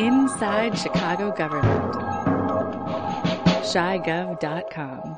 Inside Chicago Government. ChiGov.com.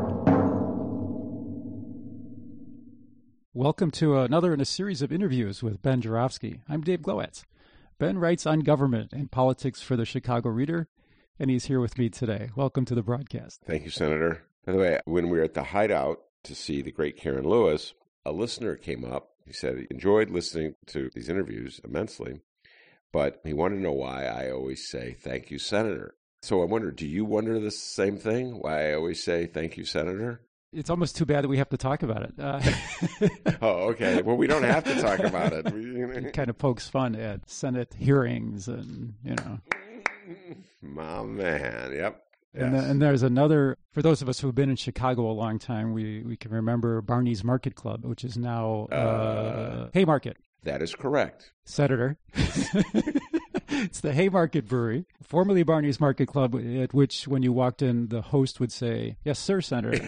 Welcome to another in a series of interviews with Ben Joravsky. I'm Dave Glowacz. Ben writes on government and politics for the Chicago Reader, and he's here with me today. Welcome to the broadcast. Thank you, Senator. By the way, when we were at the Hideout to see the great Karen Lewis, a listener came up. He said he enjoyed listening to these interviews immensely, but he wanted to know why I always say, "Thank you, Senator." So I wonder, do you wonder the same thing, why I always say, "Thank you, Senator"? It's almost too bad that we have to talk about it. Oh, okay. Well, we don't have to talk about it. It kind of pokes fun at Senate hearings and, My man, yep. And there's another, for those of us who've been in Chicago a long time, we can remember Barney's Market Club, which is now Haymarket. That is correct. Senator. It's the Haymarket Brewery, formerly Barney's Market Club, at which when you walked in, the host would say, "Yes, sir, Senator."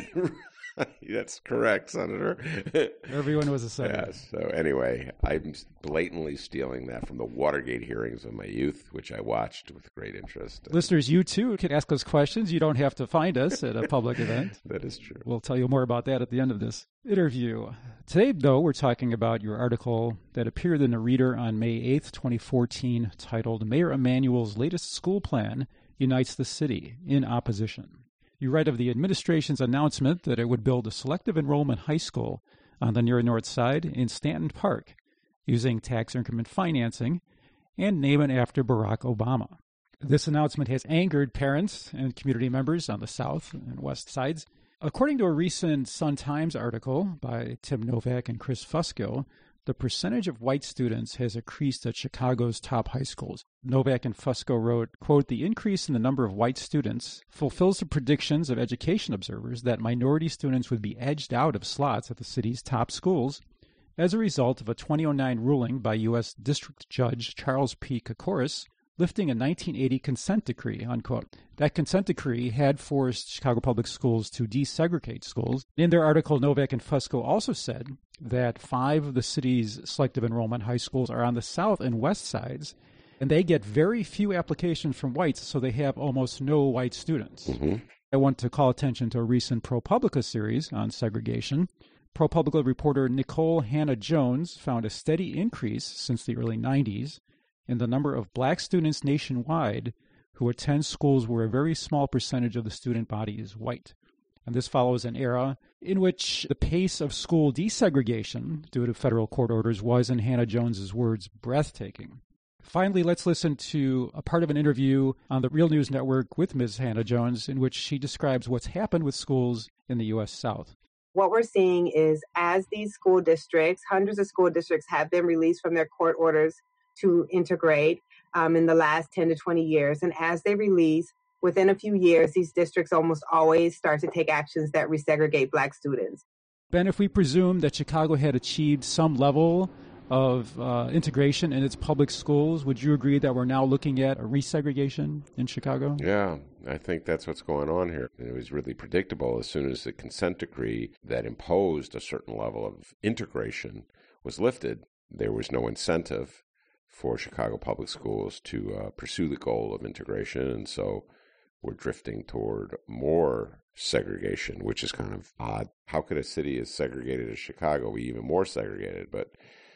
That's correct, Senator. Everyone was a senator. Yes. So anyway, I'm blatantly stealing that from the Watergate hearings of my youth, which I watched with great interest. Listeners, you too can ask us questions. You don't have to find us at a public event. That is true. We'll tell you more about that at the end of this interview. Today, though, we're talking about your article that appeared in the Reader on May 8th, 2014, titled "Mayor Emanuel's Latest School Plan Unites the City in Opposition." You write of the administration's announcement that it would build a selective enrollment high school on the near north side in Stanton Park using tax increment financing and name it after Barack Obama. This announcement has angered parents and community members on the south and west sides. According to a recent Sun-Times article by Tim Novak and Chris Fusco, the percentage of white students has increased at Chicago's top high schools. Novak and Fusco wrote, quote, "The increase in the number of white students fulfills the predictions of education observers that minority students would be edged out of slots at the city's top schools as a result of a 2009 ruling by U.S. District Judge Charles P. Kokoris lifting a 1980 consent decree," unquote. That consent decree had forced Chicago Public Schools to desegregate schools. In their article, Novak and Fusco also said that 5 of the city's selective enrollment high schools are on the south and west sides, and they get very few applications from whites, so they have almost no white students. Mm-hmm. I want to call attention to a recent ProPublica series on segregation. ProPublica reporter Nicole Hannah-Jones found a steady increase since the early 90s in the number of black students nationwide who attend schools where a very small percentage of the student body is white. And this follows an era in which the pace of school desegregation due to federal court orders was, in Hannah-Jones's words, breathtaking. Finally, let's listen to a part of an interview on the Real News Network with Ms. Hannah-Jones in which she describes what's happened with schools in the U.S. South. What we're seeing is as these school districts, hundreds of school districts have been released from their court orders to integrate in the last 10 to 20 years. And as they release, within a few years, these districts almost always start to take actions that resegregate black students. Ben, if we presume that Chicago had achieved some level of integration in its public schools, would you agree that we're now looking at a resegregation in Chicago? Yeah, I think that's what's going on here. It was really predictable. As soon as the consent decree that imposed a certain level of integration was lifted, there was no incentive for Chicago Public Schools to pursue the goal of integration, and so we're drifting toward more segregation, which is kind of odd. How could a city as segregated as Chicago be even more segregated? But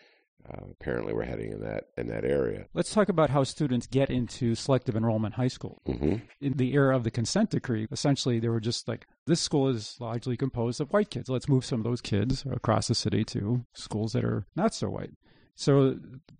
apparently we're heading in that area. Let's talk about how students get into selective enrollment high school. Mm-hmm. In the era of the consent decree, essentially they were just like, this school is largely composed of white kids. Let's move some of those kids across the city to schools that are not so white. So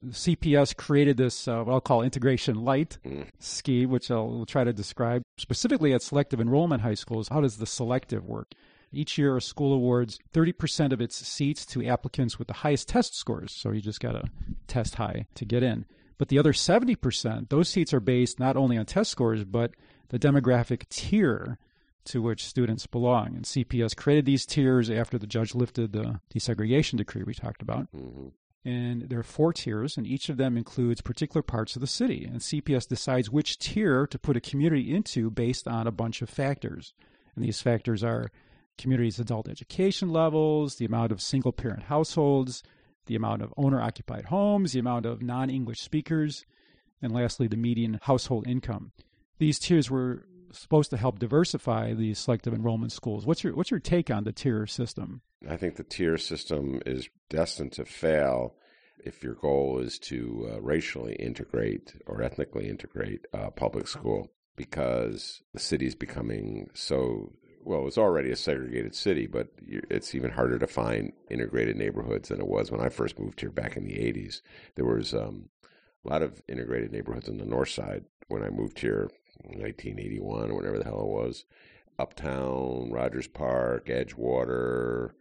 CPS created this, what I'll call integration light scheme, which we'll try to describe. Specifically at selective enrollment high schools, how does the selective work? Each year, a school awards 30% of its seats to applicants with the highest test scores. So you just got to test high to get in. But the other 70%, those seats are based not only on test scores, but the demographic tier to which students belong. And CPS created these tiers after the judge lifted the desegregation decree we talked about. Mm-hmm. And there are 4 tiers, and each of them includes particular parts of the city. And CPS decides which tier to put a community into based on a bunch of factors. And these factors are community's adult education levels, the amount of single-parent households, the amount of owner-occupied homes, the amount of non-English speakers, and lastly, the median household income. These tiers were supposed to help diversify these selective enrollment schools. What's your take on the tier system? I think the tier system is destined to fail if your goal is to racially integrate or ethnically integrate public school, because the city is becoming so, well, it's already a segregated city, but it's even harder to find integrated neighborhoods than it was when I first moved here back in the 80s. There was a lot of integrated neighborhoods on the north side when I moved here in 1981 or whatever the hell it was. Uptown, Rogers Park, Edgewater,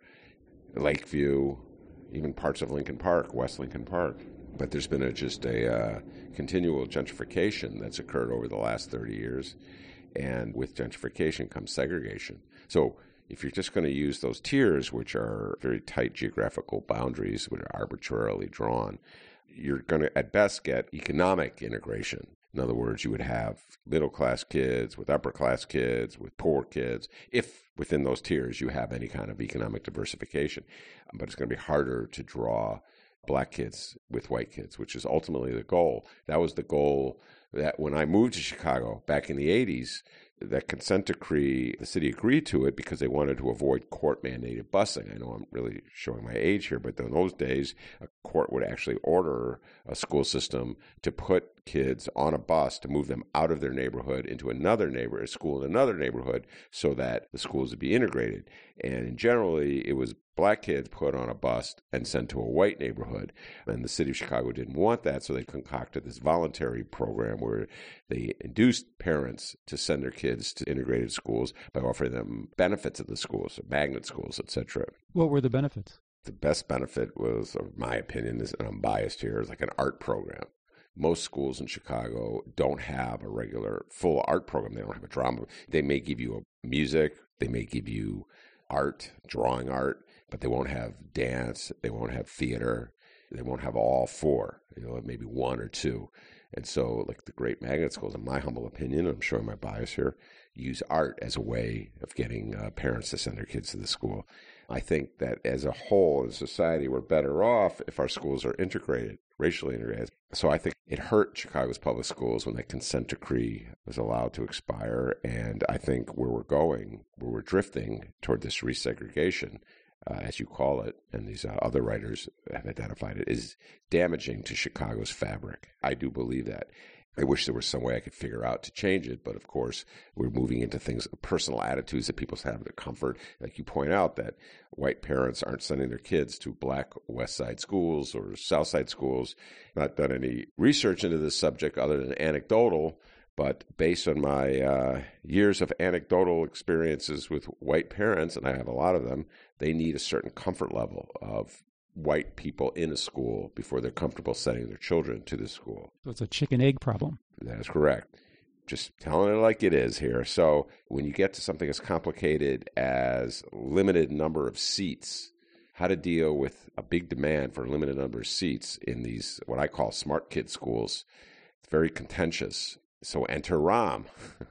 Lakeview, even parts of Lincoln Park, West Lincoln Park. But there's been just a continual gentrification that's occurred over the last 30 years. And with gentrification comes segregation. So if you're just going to use those tiers, which are very tight geographical boundaries, which are arbitrarily drawn, you're going to, at best, get economic integration. In other words, you would have middle-class kids with upper-class kids, with poor kids, if within those tiers you have any kind of economic diversification. But it's going to be harder to draw black kids with white kids, which is ultimately the goal. That was the goal that when I moved to Chicago back in the 80s, that consent decree, the city agreed to it because they wanted to avoid court-mandated busing. I know I'm really showing my age here, but in those days, a court would actually order a school system to put kids on a bus to move them out of their neighborhood into another school in another neighborhood so that the schools would be integrated. And generally, it was black kids put on a bus and sent to a white neighborhood. And the city of Chicago didn't want that, so they concocted this voluntary program where they induced parents to send their kids to integrated schools by offering them benefits of the schools, so magnet schools, etc. What were the benefits? The best benefit was, in my opinion, and I'm biased here, is like an art program. Most schools in Chicago don't have a regular full art program. They don't have a drama. They may give you music. They may give you art, drawing art, but they won't have dance. They won't have theater. They won't have all four, maybe one or two. And so, like the great magnet schools, in my humble opinion, I'm showing my bias here, use art as a way of getting parents to send their kids to the school. I think that as a whole in society, we're better off if our schools are integrated, racially integrated. So I think it hurt Chicago's public schools when that consent decree was allowed to expire. And I think where we're drifting toward this resegregation, as you call it, and these other writers have identified it, is damaging to Chicago's fabric. I do believe that. I wish there was some way I could figure out to change it, but of course, we're moving into things, personal attitudes that people have to comfort. Like you point out that white parents aren't sending their kids to black West Side schools or South Side schools. I've not done any research into this subject other than anecdotal, but based on my years of anecdotal experiences with white parents, and I have a lot of them, they need a certain comfort level of white people in a school before they're comfortable sending their children to the school. So it's a chicken-egg problem. That is correct. Just telling it like it is here. So when you get to something as complicated as limited number of seats, how to deal with a big demand for a limited number of seats in these, what I call smart kid schools, it's very contentious. So enter Rahm,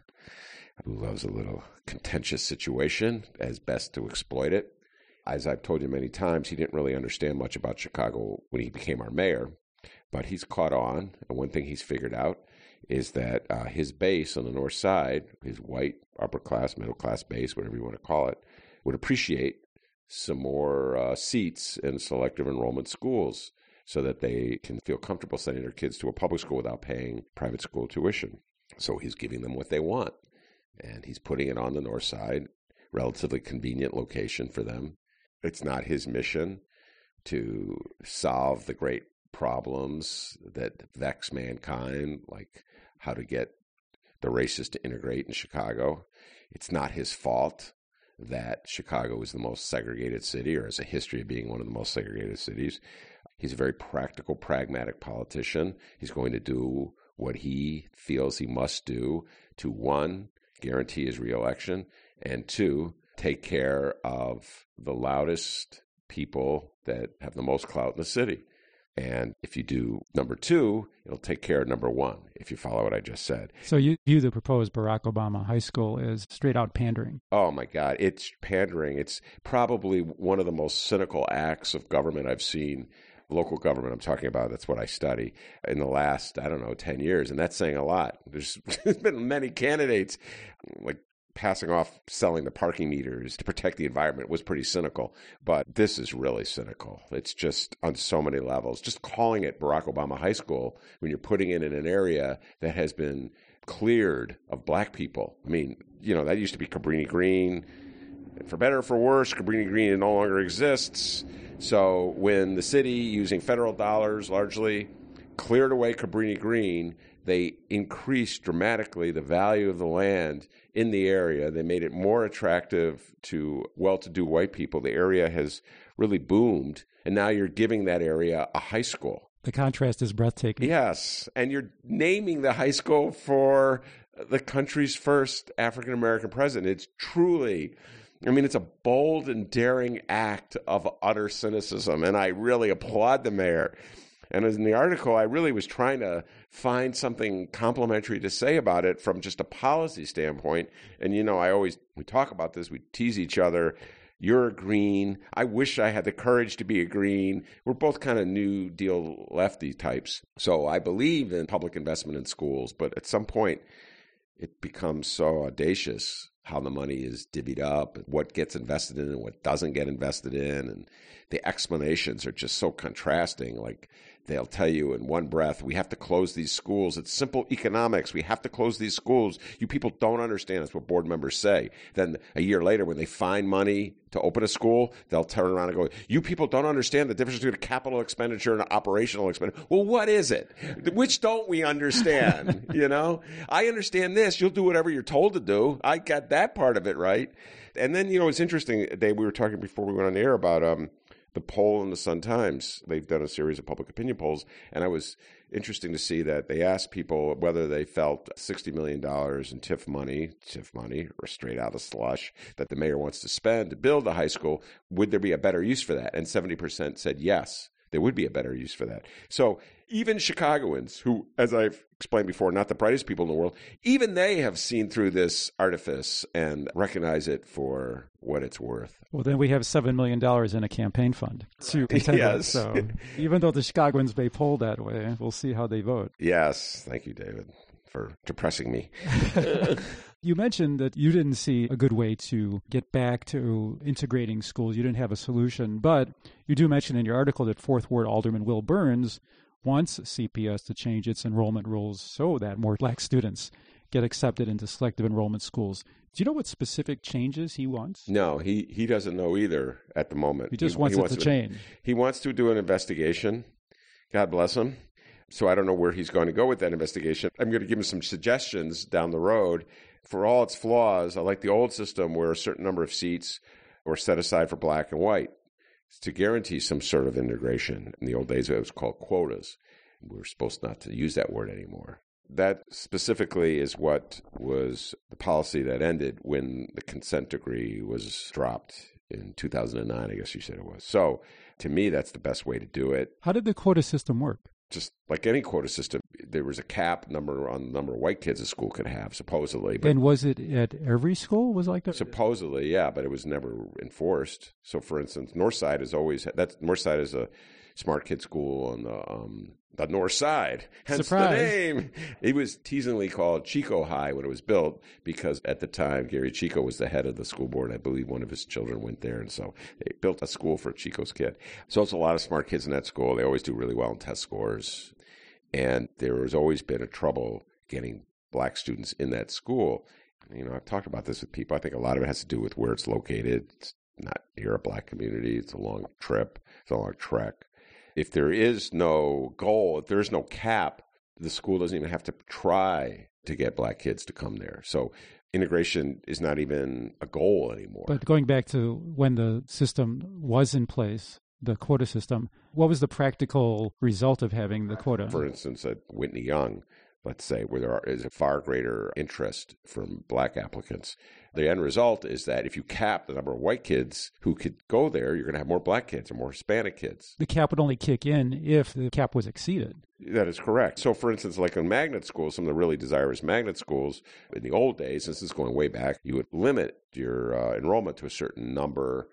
who loves a little contentious situation as best to exploit it. As I've told you many times, he didn't really understand much about Chicago when he became our mayor, but he's caught on. And one thing he's figured out is that his base on the north side, his white, upper class, middle class base, whatever you want to call it, would appreciate some more seats in selective enrollment schools so that they can feel comfortable sending their kids to a public school without paying private school tuition. So he's giving them what they want, and he's putting it on the north side, relatively convenient location for them. It's not his mission to solve the great problems that vex mankind, like how to get the races to integrate in Chicago. It's not his fault that Chicago is the most segregated city or has a history of being one of the most segregated cities. He's a very practical, pragmatic politician. He's going to do what he feels he must do to, one, guarantee his reelection, and two, take care of the loudest people that have the most clout in the city. And if you do number two, it'll take care of number one, if you follow what I just said. So you view the proposed Barack Obama high school as straight out pandering? Oh, my God. It's pandering. It's probably one of the most cynical acts of government I've seen local government I'm talking about, that's what I study, in the last, 10 years. And that's saying a lot. There's been many candidates, like passing off selling the parking meters to protect the environment was pretty cynical. But this is really cynical. It's just on so many levels. Just calling it Barack Obama High School when you're putting it in an area that has been cleared of black people. I mean, that used to be Cabrini Green. For better or for worse, Cabrini Green no longer exists. So when the city, using federal dollars largely, cleared away Cabrini Green, they increased dramatically the value of the land in the area. They made it more attractive to well-to-do white people. The area has really boomed, and now you're giving that area a high school. The contrast is breathtaking. Yes, and you're naming the high school for the country's first African-American president. It's truly... it's a bold and daring act of utter cynicism, and I really applaud the mayor. And in the article, I really was trying to find something complimentary to say about it from just a policy standpoint. And, we talk about this, we tease each other. You're a green. I wish I had the courage to be a green. We're both kind of New Deal lefty types. So I believe in public investment in schools, but at some point it becomes so audacious how the money is divvied up, and what gets invested in and what doesn't get invested in. And the explanations are just so contrasting. Like they'll tell you in one breath, we have to close these schools. It's simple economics. We have to close these schools. You people don't understand. That's what board members say. Then a year later, when they find money to open a school, they'll turn around and go, you people don't understand the difference between a capital expenditure and an operational expenditure. Well, what is it? Which don't we understand? I understand this. You'll do whatever you're told to do. I got that part of it right. And then, it's interesting, Dave, we were talking before we went on the air about the poll in the Sun-Times. They've done a series of public opinion polls, and it was interesting to see that they asked people whether they felt $60 million in TIF money, or straight out of slush, that the mayor wants to spend to build a high school, would there be a better use for that? And 70% said yes, there would be a better use for that. So even Chicagoans, who, as I've explained before, not the brightest people in the world, even they have seen through this artifice and recognize it for what it's worth. Well, then we have $7 million in a campaign fund to contend with. So even though the Chicagoans may poll that way, we'll see how they vote. Yes. Thank you, David, for depressing me. You mentioned that you didn't see a good way to get back to integrating schools. You didn't have a solution, but you do mention in your article that Fourth Ward Alderman Will Burns wants CPS to change its enrollment rules so that more black students get accepted into selective enrollment schools. Do you know what specific changes he wants? No, he doesn't know either at the moment. He just wants it to change. He wants to do an investigation. God bless him. So I don't know where he's going to go with that investigation. I'm going to give him some suggestions down the road. For all its flaws, I like the old system where a certain number of seats were set aside for black and white to guarantee some sort of integration. In the old days, it was called quotas. We were supposed not to use that word anymore. That specifically is what was the policy that ended when the consent decree was dropped in 2009, I guess you said it was. So to me, that's the best way to do it. How did the quota system work? Just like any quota system, there was a cap number on the number of white kids a school could have, supposedly. And was it at every school? Was it like that? Supposedly, yeah, but it was never enforced. So, for instance, Northside is Northside is a smart kid school on the North Side, hence Surprise. The name. It was teasingly called Chico High when it was built because at the time, Gary Chico was the head of the school board. I believe one of his children went there, and so they built a school for Chico's kid. So it's a lot of smart kids in that school. They always do really well in test scores, and there has always been a trouble getting black students in that school. I've talked about this with people. I think a lot of it has to do with where it's located. It's not near a black community. It's a long trip. It's a long trek. If there is no goal, if there is no cap, the school doesn't even have to try to get black kids to come there. So integration is not even a goal anymore. But going back to when the system was in place, the quota system, what was the practical result of having the quota? For instance, at Whitney Young, let's say, where there is a far greater interest from black applicants. The end result is that if you cap the number of white kids who could go there, you're going to have more black kids or more Hispanic kids. The cap would only kick in if the cap was exceeded. That is correct. So, for instance, like in magnet schools, some of the really desirous magnet schools, in the old days, this is going way back, you would limit your enrollment to a certain number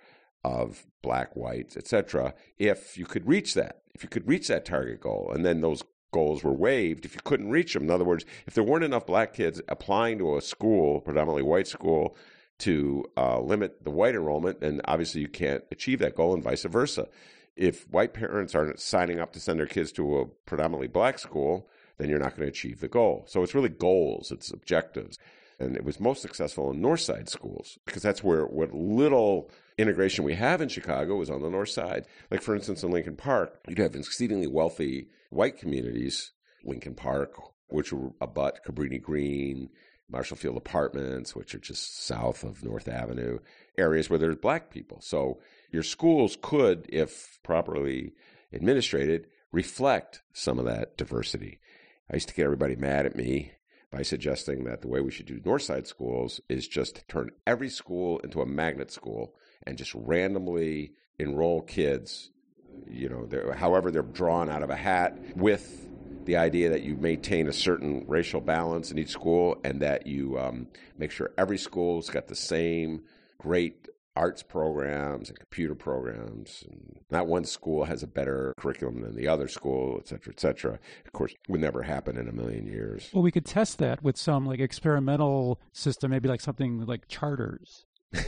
of black, whites, etc., if you could reach that target goal, and then those goals were waived if you couldn't reach them. In other words, if there weren't enough black kids applying to a school, predominantly white school, to limit the white enrollment, then obviously you can't achieve that goal, and vice versa. If white parents aren't signing up to send their kids to a predominantly black school, then you're not going to achieve the goal. So it's really goals, it's objectives. And it was most successful in North Side schools because that's where what little integration we have in Chicago is on the North Side. Like, for instance, in Lincoln Park, you'd have exceedingly wealthy white communities, Lincoln Park, which will abut Cabrini Green, Marshall Field Apartments, which are just south of North Avenue, areas where there's black people. So your schools could, if properly administrated, reflect some of that diversity. I used to get everybody mad at me by suggesting that the way we should do Northside schools is just turn every school into a magnet school and just randomly enroll kids, however they're drawn out of a hat, with the idea that you maintain a certain racial balance in each school and that you make sure every school's got the same great arts programs and computer programs, and not one school has a better curriculum than the other school, et cetera, et cetera. Of course, would never happen in a million years. Well, we could test that with some experimental system, maybe like something like charters.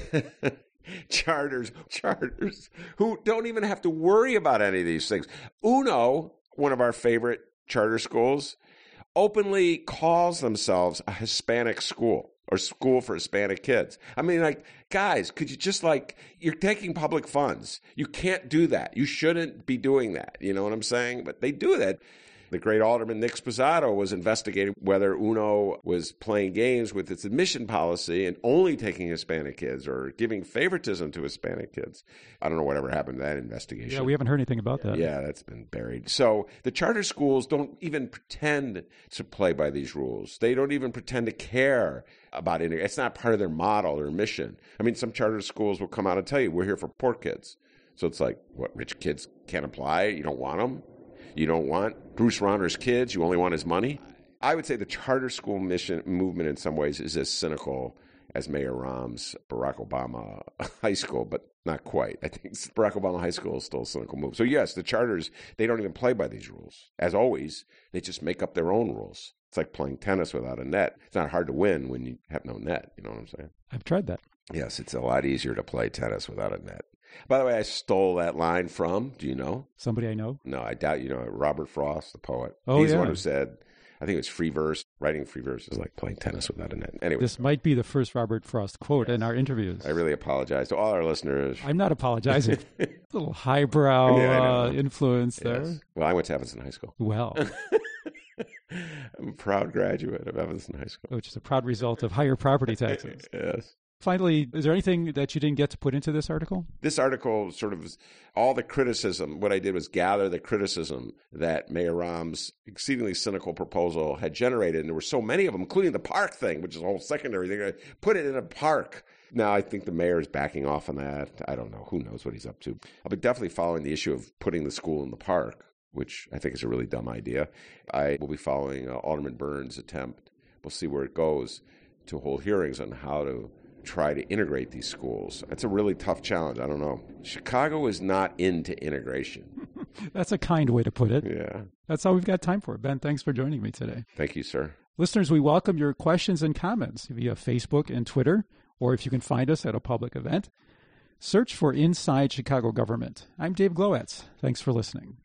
Charters, who don't even have to worry about any of these things. Uno, one of our favorite charter schools, openly calls themselves a Hispanic school, or school for Hispanic kids. I mean, guys, could you just you're taking public funds. You can't do that. You shouldn't be doing that. You know what I'm saying? But they do that. The great Alderman Nick Sposato was investigating whether Uno was playing games with its admission policy and only taking Hispanic kids or giving favoritism to Hispanic kids. I don't know whatever happened to that investigation. Yeah, we haven't heard anything about that. Yeah, that's been buried. So the charter schools don't even pretend to play by these rules. They don't even pretend to care about it. It's not part of their model or mission. I mean, some charter schools will come out and tell you, we're here for poor kids. So it's like, what, rich kids can't apply? You don't want them? You don't want Bruce Rauner's kids? You only want his money? I would say the charter school movement in some ways is as cynical as Mayor Rahm's Barack Obama High School, but not quite. I think Barack Obama High School is still a cynical move. So yes, the charters, they don't even play by these rules. As always, they just make up their own rules. It's like playing tennis without a net. It's not hard to win when you have no net. You know what I'm saying? I've tried that. Yes, it's a lot easier to play tennis without a net. By the way, I stole that line from, do you know? Somebody I know? No, I doubt you know it. Robert Frost, the poet. Oh, He's yeah. the one who said, I think it was free verse. Writing free verse is like playing tennis without a net. Anyway. This might be the first Robert Frost quote in our interviews. I really apologize to all our listeners. I'm not apologizing. A little highbrow influence there. Yes. Well, I went to Evanston High School. Well. I'm a proud graduate of Evanston High School. Which is a proud result of higher property taxes. Yes. Finally, is there anything that you didn't get to put into this article? This article sort of all the criticism. What I did was gather the criticism that Mayor Rahm's exceedingly cynical proposal had generated. And there were so many of them, including the park thing, which is a whole secondary thing. Put it in a park. Now, I think the mayor is backing off on that. I don't know. Who knows what he's up to? I'll be definitely following the issue of putting the school in the park, which I think is a really dumb idea. I will be following Alderman Burns' attempt. We'll see where it goes to hold hearings on how to try to integrate these schools. That's a really tough challenge. I don't know. Chicago is not into integration. That's a kind way to put it. Yeah. That's all we've got time for. Ben, thanks for joining me today. Thank you, sir. Listeners, we welcome your questions and comments via Facebook and Twitter, or if you can find us at a public event. Search for Inside Chicago Government. I'm Dave Glowacz. Thanks for listening.